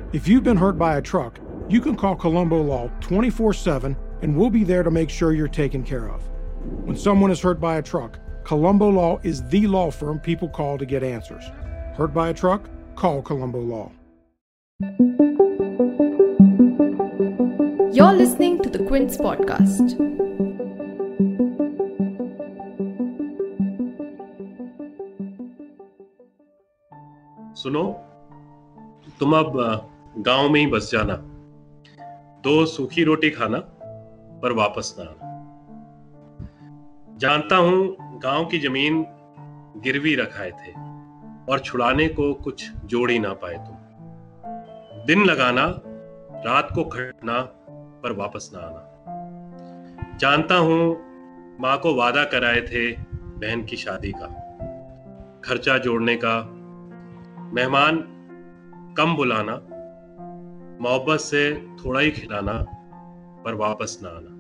If you've been hurt by a truck, you can call Colombo Law 24/7 and we'll be there to make sure you're taken care of. When someone is hurt by a truck, Colombo Law is the law firm people call to get answers. Hurt by a truck? Call Colombo Law. You're listening to the Quince podcast. सुनो, तुम अब गांव में ही बस जाना, 2 सूखी रोटी खाना पर वापस ना आना। जानता हूं गांव की जमीन गिरवी रखाए थे और छुड़ाने को कुछ जोड़ ही ना पाए तुम। दिन लगाना, रात को खटना पर वापस ना आना। जानता हूं माँ को वादा कराए थे बहन की शादी का, खर्चा जोड़ने का, मेहमान कम बुलाना, मोहब्बत से थोड़ा ही खिलाना पर वापस ना आना।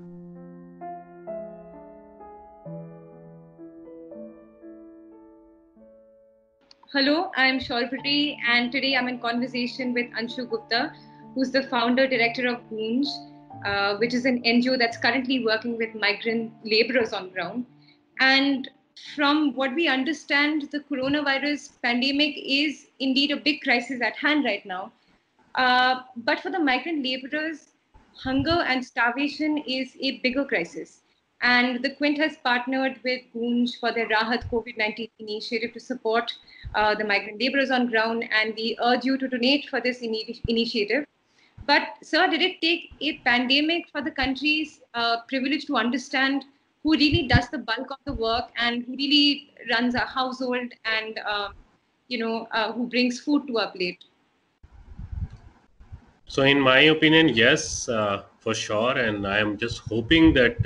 Hello, I'm Shorpati, and today I'm in conversation with Anshu Gupta, who's the founder director of Goonj, which is an NGO that's currently working with migrant laborers on ground. And from what we understand, the coronavirus pandemic is indeed a big crisis at hand right now. But for the migrant laborers, hunger and starvation is a bigger crisis. And the Quint has partnered with Goonj for their Rahat COVID-19 initiative to support the migrant laborers on ground. And we urge you to donate for this initiative. But sir, did it take a pandemic for the country's privilege to understand who really does the bulk of the work and who really runs a household and who brings food to our plate? So in my opinion, yes, for sure. And I am just hoping that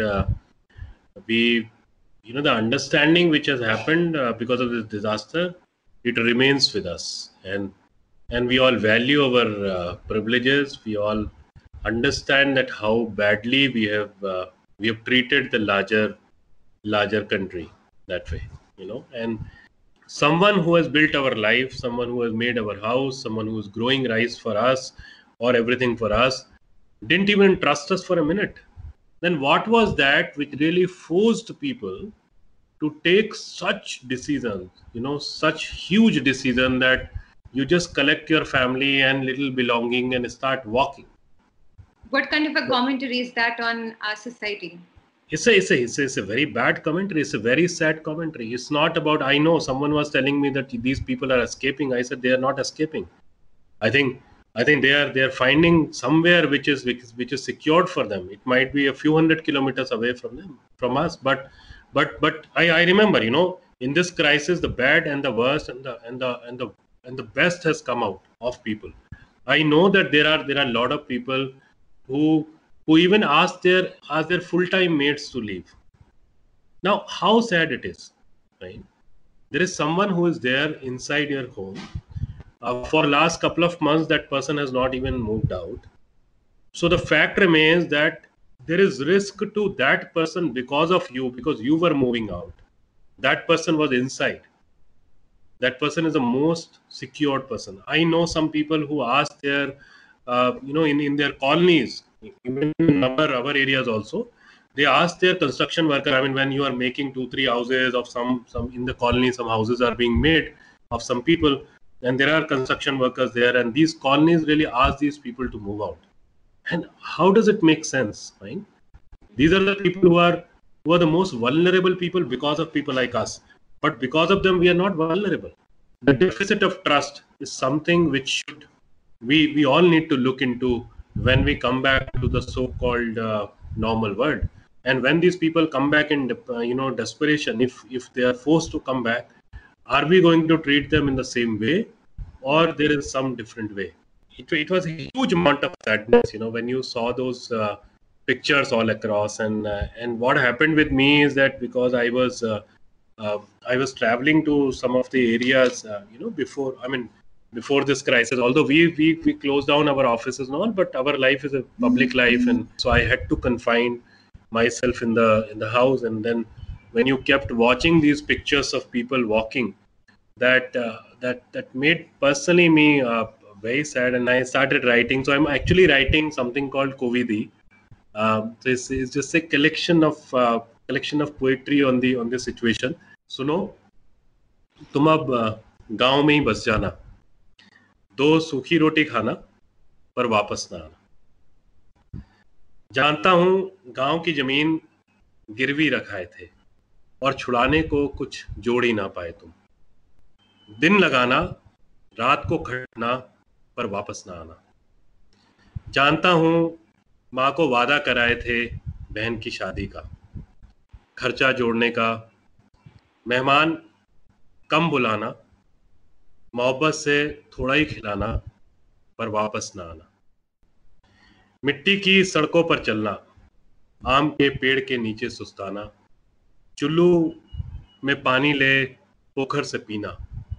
the understanding which has happened because of this disaster, it remains with us. And we all value our privileges. We all understand that how badly we have treated the larger country that way, and someone who has built our life, someone who has made our house, someone who is growing rice for us or everything for us, didn't even trust us for a minute. Then what was that which really forced people to take such decisions, such huge decision that you just collect your family and little belonging and start walking? What kind of a commentary is that on our society? It's a very bad commentary. It's a very sad commentary. It's not about, I know someone was telling me that these people are escaping. I said they are not escaping. I think they are finding somewhere which is secured for them. It might be a few hundred kilometers away from us. But I remember, in this crisis, the bad and the worst and the best has come out of people. I know that there are a lot of people who even ask their full-time mates to leave. Now, how sad it is, right? There is someone who is there inside your home. For last couple of months, that person has not even moved out. So the fact remains that there is risk to that person because of you, because you were moving out. That person was inside. That person is the most secured person. I know some people who ask their, in their colonies, even in our areas also, they ask their construction worker. I mean, when you are making 2-3 houses of some in the colony, some houses are being made of some people, and there are construction workers there, and these colonies really ask these people to move out. And how does it make sense, right? These are the people who are the most vulnerable people because of people like us. But because of them, we are not vulnerable. The deficit of trust is something which we all need to look into when we come back to the so-called normal world. And when these people come back in desperation, if they are forced to come back, are we going to treat them in the same way, or there is some different way? It was a huge amount of sadness, when you saw those pictures all across. And what happened with me is that because I was traveling to some of the areas, before this crisis, although we closed down our offices and all, but our life is a public life, and so I had to confine myself in the house. And then when you kept watching these pictures of people walking, that made personally me very sad, and I started writing. So I'm actually writing something called Kovidi. So it's just a collection of poetry on the situation. सुनो, तुम अब गांव में ही बस जाना, 2 सूखी रोटी खाना, पर वापस ना आना। जानता हूं गांव की जमीन गिरवी रखाए थे, और छुड़ाने को कुछ जोड़ ही ना पाए तुम। दिन लगाना, रात को खटना, पर वापस ना आना। जानता हूं माँ को वादा कराए थे बहन की शादी का, खर्चा जोड़ने का, मेहमान कम बुलाना, मोहब्बत से थोड़ा ही खिलाना, पर वापस ना आना। मिट्टी की सड़कों पर चलना, आम के पेड़ के नीचे सुस्ताना, चुल्लू में पानी ले पोखर से पीना,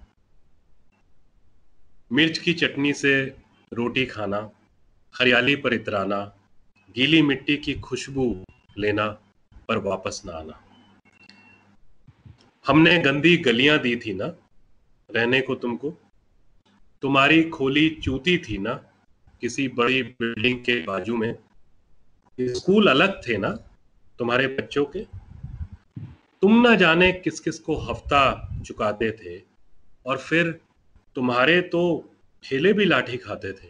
मिर्च की चटनी से रोटी खाना, हरियाली पर इतराना, गीली मिट्टी की खुशबू लेना, पर वापस ना आना। हमने गंदी गलियां दी थी ना रहने को तुमको, तुम्हारी खोली चूती थी ना किसी बड़ी बिल्डिंग के बाजू में, स्कूल अलग थे ना तुम्हारे बच्चों के, तुम ना जाने किस किस को हफ्ता चुकाते थे, और फिर तुम्हारे तो ठेले भी लाठी खाते थे।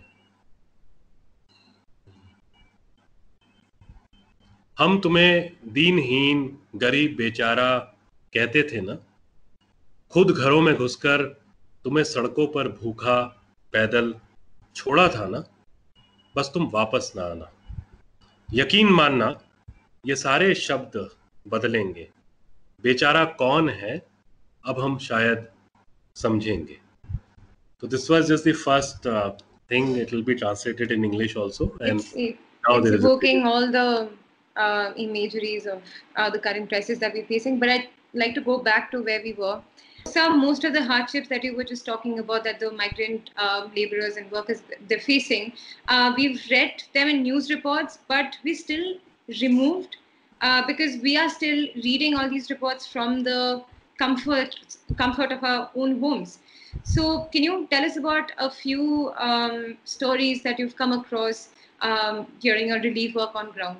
हम तुम्हें दीनहीन गरीब बेचारा कहते थे ना, खुद घरों में घुसकर तुम्हें सड़कों पर भूखा पैदल छोड़ा था ना, बस तुम वापस ना आना। यकीन मानना, ये सारे शब्द बदलेंगे, बेचारा कौन है अब हम शायद समझेंगे। So this was just the first thing. It will be translated in English also, and it's evoking all the imageries of the current crisis that we're facing. But I'd like to go back to where we were. Most of the hardships that you were just talking about, that the migrant laborers and workers, they're facing, we've read them in news reports, but we still removed because we are still reading all these reports from the comfort of our own homes. So can you tell us about a few stories that you've come across during your relief work on ground?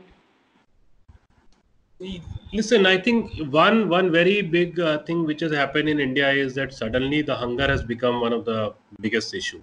Listen, I think one very big thing which has happened in India is that suddenly the hunger has become one of the biggest issue.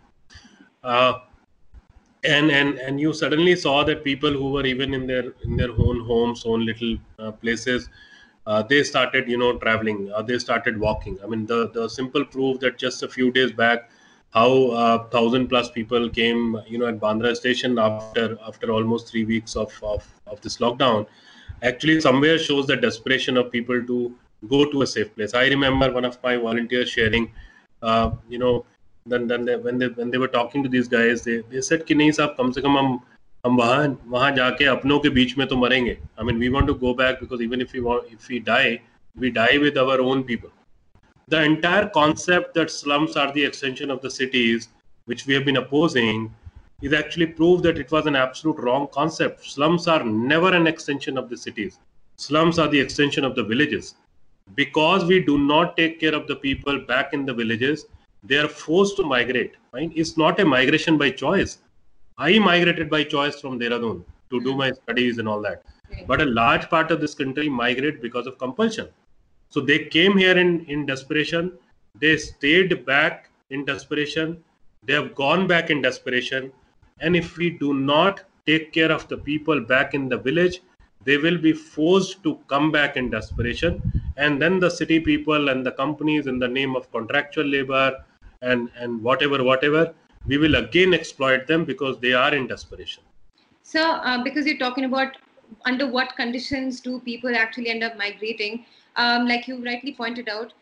And you suddenly saw that people who were even in their own homes, own little places, they started traveling, they started walking. I mean, the simple proof that just a few days back, how 1,000+ people came at Bandra station after almost 3 weeks of this lockdown, actually somewhere shows the desperation of people to go to a safe place. I remember one of my volunteers sharing, then when they were talking to these guys, they said कि नहीं साहब, कम से कम हम वहाँ जाके अपनों के बीच में तो मरेंगे. I mean, we want to go back because even if we die with our own people. The entire concept that slums are the extension of the cities, which we have been opposing, is actually proved that it was an absolute wrong concept. Slums are never an extension of the cities. Slums are the extension of the villages. Because we do not take care of the people back in the villages, they are forced to migrate. Right? It's not a migration by choice. I migrated by choice from Dehradun to do my studies and all that. But a large part of this country migrate because of compulsion. So they came here in desperation. They stayed back in desperation. They have gone back in desperation. And if we do not take care of the people back in the village, they will be forced to come back in desperation. And then the city people and the companies, in the name of contractual labor and whatever, we will again exploit them because they are in desperation. So, because you're talking about under what conditions do people actually end up migrating, like you rightly pointed out,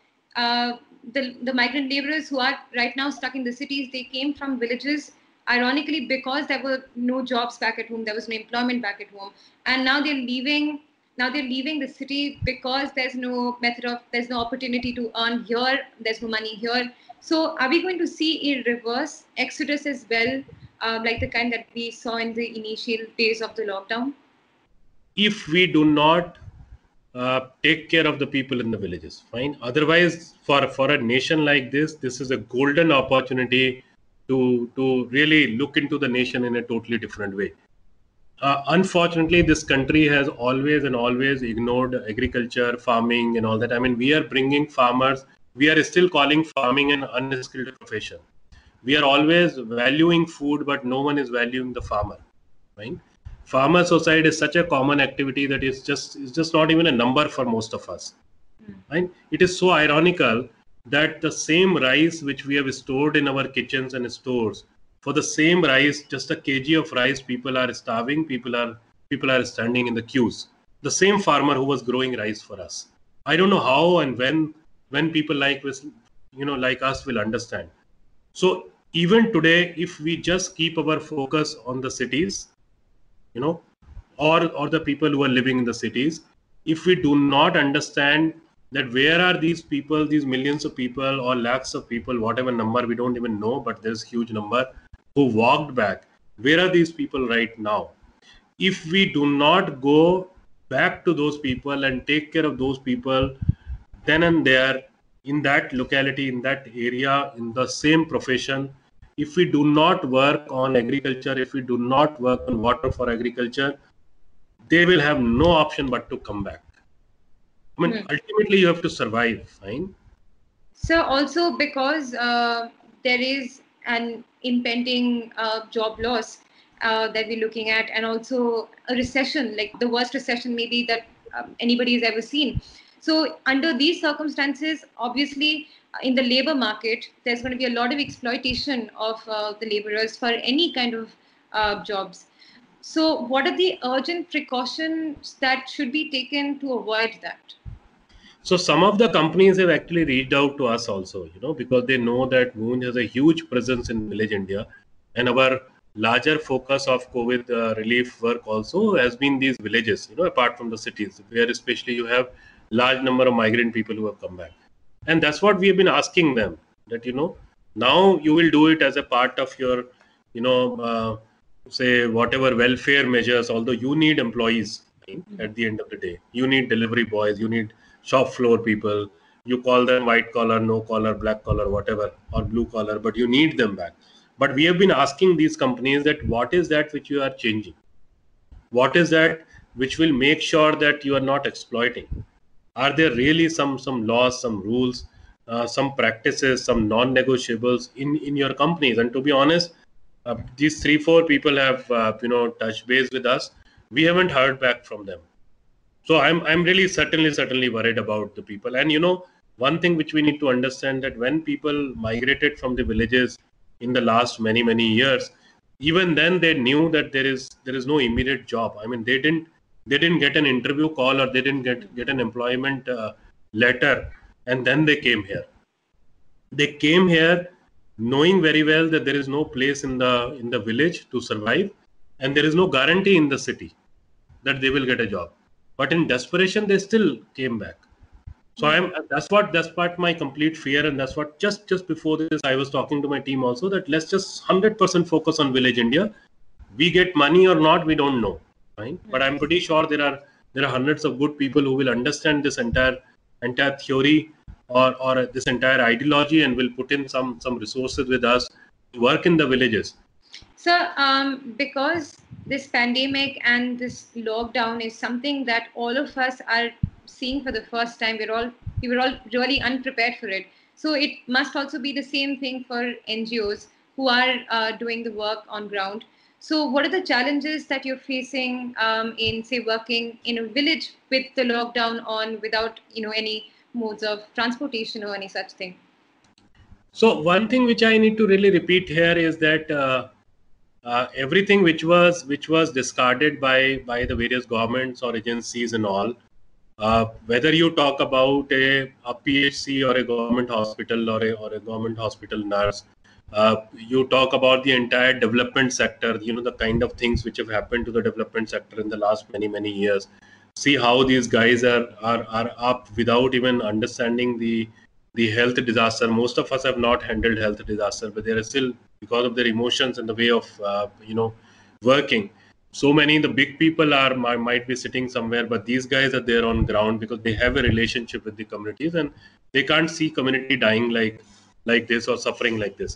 the migrant laborers who are right now stuck in the cities, they came from villages, ironically, because there were no jobs back at home, there was no employment back at home, and now they're leaving the city because there's no opportunity to earn here, there's no money here. So are we going to see a reverse exodus as well, like the kind that we saw in the initial days of the lockdown? If we do not take care of the people in the villages, fine. Otherwise, for a nation like this is a golden opportunity to really look into the nation in a totally different way. Unfortunately, this country has always ignored agriculture, farming, and all that. I mean, we are bringing farmers. We are still calling farming an unskilled profession. We are always valuing food, but no one is valuing the farmer. Right? Farmer suicide is such a common activity that it's just not even a number for most of us. Right? It is so ironical that the same rice which we have stored in our kitchens and stores, for the same rice, just a kg of rice, people are starving. People are standing in the queues. The same farmer who was growing rice for us. I don't know how and when people like this, like us, will understand. So even today, if we just keep our focus on the cities, or the people who are living in the cities, if we do not understand that where are these people, these millions of people or lakhs of people, whatever number we don't even know, but there's huge number who walked back. Where are these people right now? If we do not go back to those people and take care of those people then and there, in that locality, in that area, in the same profession, if we do not work on agriculture, if we do not work on water for agriculture, they will have no option but to come back. I mean, ultimately, you have to survive. Fine. So also because there is an impending job loss that we're looking at, and also a recession, like the worst recession maybe that anybody has ever seen. So under these circumstances, obviously, in the labor market, there's going to be a lot of exploitation of the laborers for any kind of jobs. So what are the urgent precautions that should be taken to avoid that? So some of the companies have actually reached out to us also, because they know that Moonj has a huge presence in village India, and our larger focus of COVID relief work also has been these villages, apart from the cities, where especially you have large number of migrant people who have come back. And that's what we have been asking them, that, now you will do it as a part of your, say whatever welfare measures, although you need employees at the end of the day. You need delivery boys, you need shop floor people, you call them white collar, no collar, black collar, whatever, or blue collar, but you need them back. But we have been asking these companies that what is that which you are changing? What is that which will make sure that you are not exploiting? Are there really some laws, some rules, some practices, some non-negotiables in your companies? And to be honest, these 3-4 people have touched base with us. We haven't heard back from them. So I'm really certainly worried about the people. And one thing which we need to understand, that when people migrated from the villages in the last many years, even then they knew that there is no immediate job. I mean, they didn't get an interview call, or they didn't get an employment letter, and then they came here. They came here knowing very well that there is no place in the village to survive, and there is no guarantee in the city that they will get a job. But in desperation, they still came back. So that's what my complete fear, and that's what just before this I was talking to my team also, that let's just 100% focus on village India. We get money or not, we don't know, right? But I'm pretty sure there are hundreds of good people who will understand this entire theory or this entire ideology, and will put in some resources with us to work in the villages. So because this pandemic and this lockdown is something that all of us are seeing for the first time, we were all really unprepared for it. So it must also be the same thing for NGOs who are doing the work on ground. So what are the challenges that you're facing in, say, working in a village with the lockdown on, without any modes of transportation or any such thing? So one thing which I need to really repeat here is that everything which was discarded by the various governments or agencies and all, whether you talk about a PHC or a government hospital or a government hospital nurse, you talk about the entire development sector, the kind of things which have happened to the development sector in the last many years. See how these guys are up without even understanding the health disaster. Most of us have not handled health disaster, but they are still, because of their emotions and the way of working. So many the big people might be sitting somewhere, but these guys are there on ground because they have a relationship with the communities, and they can't see community dying like this or suffering like this.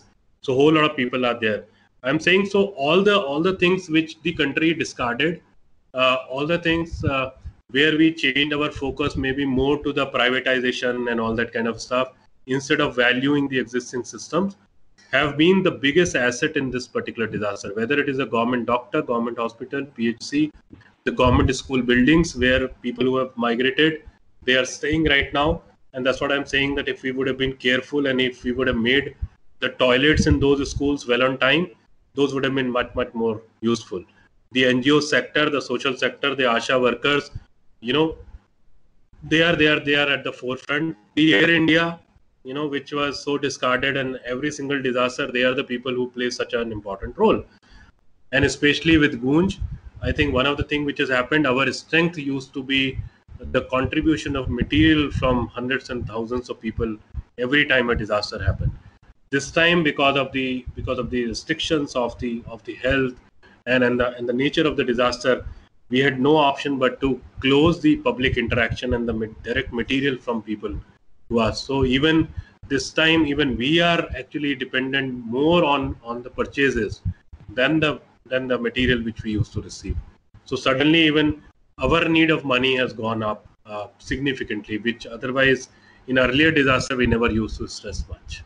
So a whole lot of people are there. I'm saying, so all the things which the country discarded, all the things where we changed our focus maybe more to the privatization and all that kind of stuff instead of valuing the existing systems, have been the biggest asset in this particular disaster. Whether it is a government doctor, government hospital, PHC, the government school buildings where people who have migrated, they are staying right now. And that's what I'm saying, that if we would have been careful and if we would have made the toilets in those schools well on time, those would have been much more useful. The NGO sector, the social sector, the ASHA workers, they are at the forefront. The Air India, which was so discarded, and every single disaster, they are the people who play such an important role. And especially with Goonj, I think one of the things which has happened, our strength used to be the contribution of material from hundreds and thousands of people every time a disaster happened. This time, because of the restrictions of the health and the nature of the disaster, we had no option but to close the public interaction and the direct material from people to us. So even this time, even we are actually dependent more on the purchases than the material which we used to receive. So suddenly, even our need of money has gone up significantly, which otherwise in earlier disaster we never used to stress much.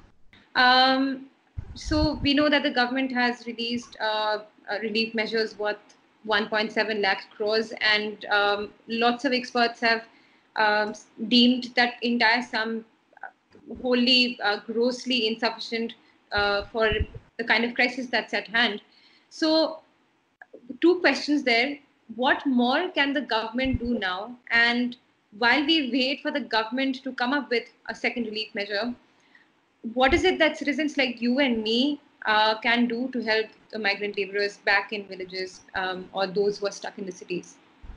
So we know that the government has released relief measures worth 1.7 lakh crores, and lots of experts have deemed that entire sum wholly grossly insufficient for the kind of crisis that's at hand. So, two questions there. What more can the government do now? And while we wait for the government to come up with a second relief measure, what is it that citizens like you and me can do to help the migrant laborers back in villages or those who are stuck in the cities?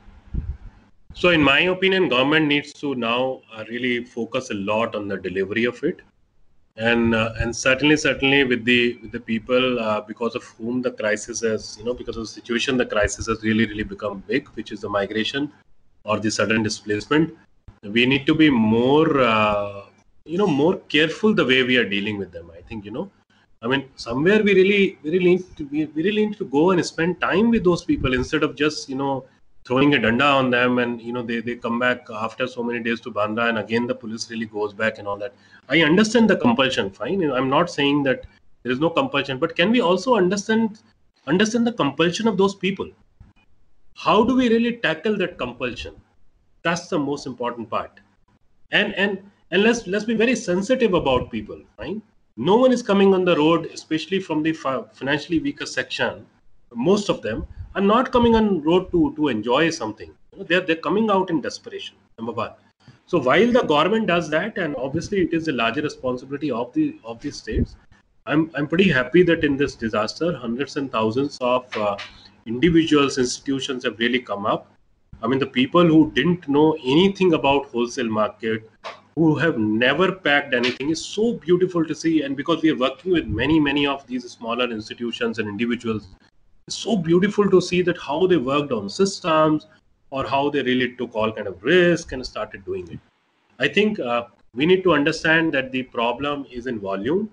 So in my opinion, government needs to now really focus a lot on the delivery of it. And certainly with the people because of whom the crisis has, because of the situation, the crisis has really become big, which is the migration or the sudden displacement. We need to be more more careful the way we are dealing with them. I think somewhere we really need to go and spend time with those people instead of just throwing a danda on them, and they come back after so many days to Bandra, and again the police really goes back and all that. I understand the compulsion, fine. I'm not saying that there is no compulsion, but can we also understand the compulsion of those people? How do we really tackle that compulsion? That's the most important part. And let's be very sensitive about people, fine. No one is coming on the road, especially from the financially weaker section. Most of them are not coming on road to enjoy something. They're coming out in desperation, number one. So while the government does that, and obviously it is the larger responsibility of the states, I'm pretty happy that in this disaster, hundreds and thousands of individuals, institutions have really come up. I mean, the people who didn't know anything about wholesale market, who have never packed anything, is so beautiful to see. And because we are working with many of these smaller institutions and individuals, it's so beautiful to see that how they worked on systems or how they really took all kind of risk and started doing it. I think we need to understand that the problem is in volume.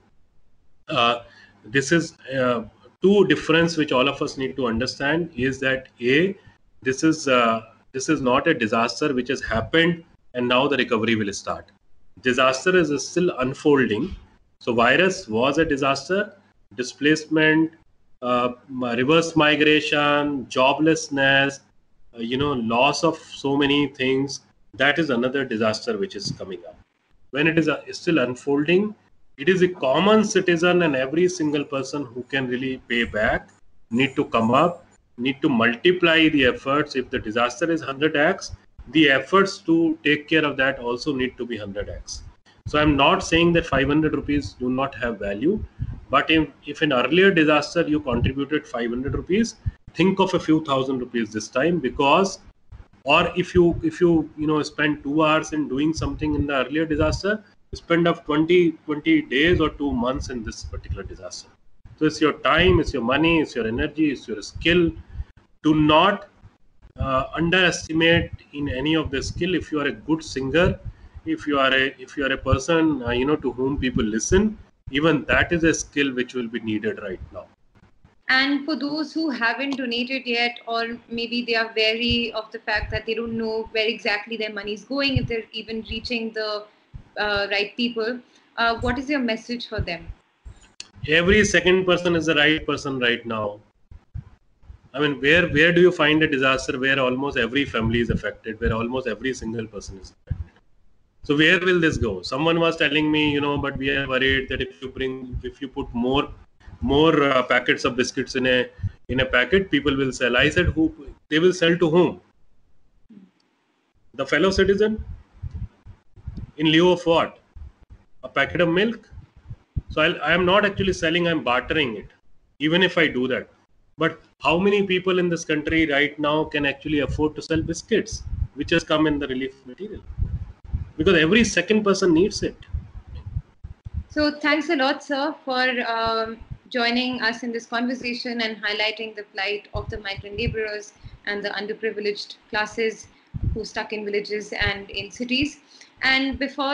This is two difference which all of us need to understand is that this is not a disaster which has happened and now the recovery will start. Disaster is still unfolding. So virus was a disaster, displacement, reverse migration, joblessness, loss of so many things. That is another disaster which is coming up. When it is still unfolding, it is a common citizen and every single person who can really pay back need to come up, need to multiply the efforts. If the disaster is 100x, the efforts to take care of that also need to be 100x. So I'm not saying that 500 rupees do not have value, but if in earlier disaster you contributed 500 rupees, think of a few thousand rupees this time, because, or if you spend 2 hours in doing something in the earlier disaster, spend of 20 days or 2 months in this particular disaster. So it's your time, it's your money, it's your energy, it's your skill. Do not underestimate in any of the skill. If you are a good singer, if you are a person to whom people listen, Even that is a skill which will be needed right now. And for those who haven't donated yet, or maybe they are wary of the fact that they don't know where exactly their money is going, if they're even reaching the right people, what is your message for them? Every second person is the right person right now. I mean, where do you find a disaster where almost every family is affected, where almost every single person is affected? So where will this go? Someone was telling me, but we are worried that if you put more packets of biscuits in a packet, people will sell. I said, who they will sell to whom? The fellow citizen? In lieu of what? A packet of milk? So I am not actually selling, I'm bartering it, even if I do that. But how many people in this country right now can actually afford to sell biscuits, which has come in the relief material? Because every second person needs it. So thanks a lot, sir, for joining us in this conversation and highlighting the plight of the migrant laborers and the underprivileged classes who stuck in villages and in cities. And before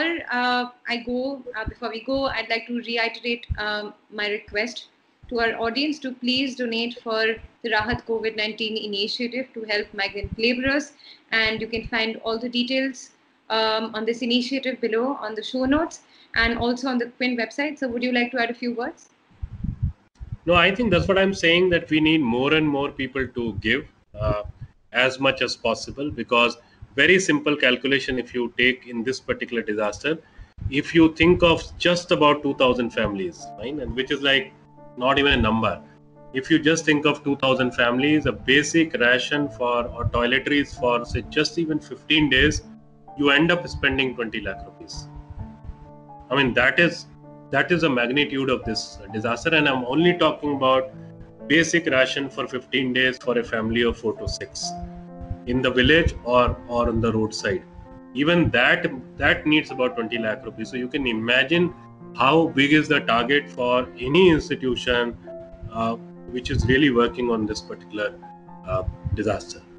we go, I'd like to reiterate my request to our audience to please donate for the Rahat COVID-19 initiative to help migrant laborers. And you can find all the details on this initiative below on the show notes and also on the Quint website. So would you like to add a few words? No, I think that's what I'm saying, that we need more and more people to give as much as possible, because very simple calculation, if you take in this particular disaster, if you think of just about 2,000 families, right, and which is like not even a number. If you just think of 2,000 families, a basic ration or toiletries for say just even 15 days, you end up spending 20 lakh rupees. I mean, that is the magnitude of this disaster, and I'm only talking about basic ration for 15 days for a family of 4 to 6 in the village or on the roadside. Even that needs about 20 lakh rupees. So you can imagine how big is the target for any institution which is really working on this particular disaster.